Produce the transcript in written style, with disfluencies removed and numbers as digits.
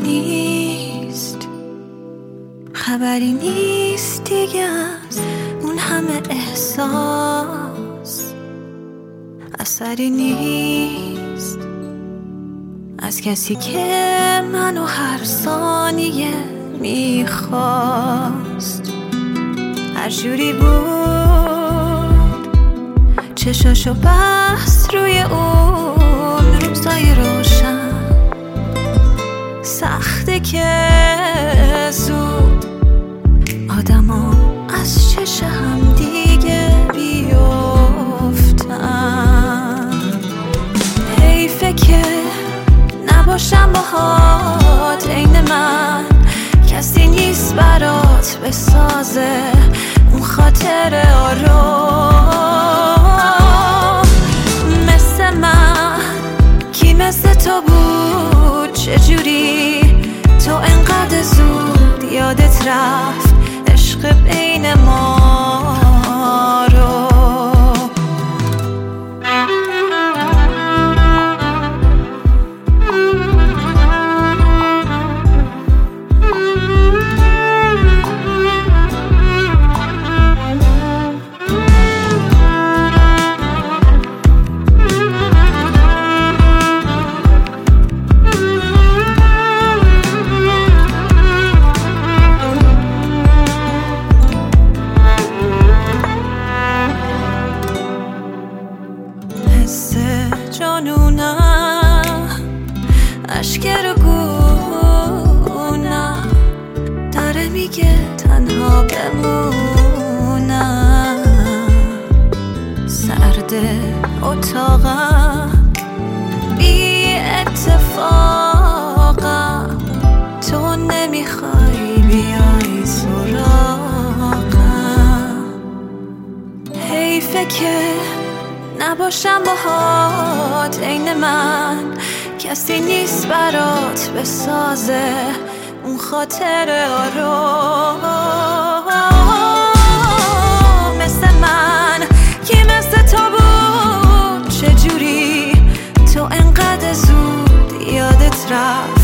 خبری نیست دیگه از اون همه احساس، اثری نیست از کسی که منو هر ثانیه میخواست. هر جوری بود چشاشو بست روی اون روزای روشن، سخته که زود آدما از چش هم دیگه بیفتن. حیفه که نباشم باهات عین من، کسی نیست برات بسازه اون خاطر آرام. مثل من کی مثل تو بود، چجوری تو انقدر زود یادت رفت عشق بین ما رو. جانونم اشک رو گونم داره میگه تنها بمونم. سرد اتاقم بی اتفاقم، تو نمیخوای بیای سراغم. حیفه که نباشم باهات عین من، کسی نیست برات بسازه اون خاطر آرام. مثل من کی مثل تو بود، چجوری تو انقدر زود یادت رفت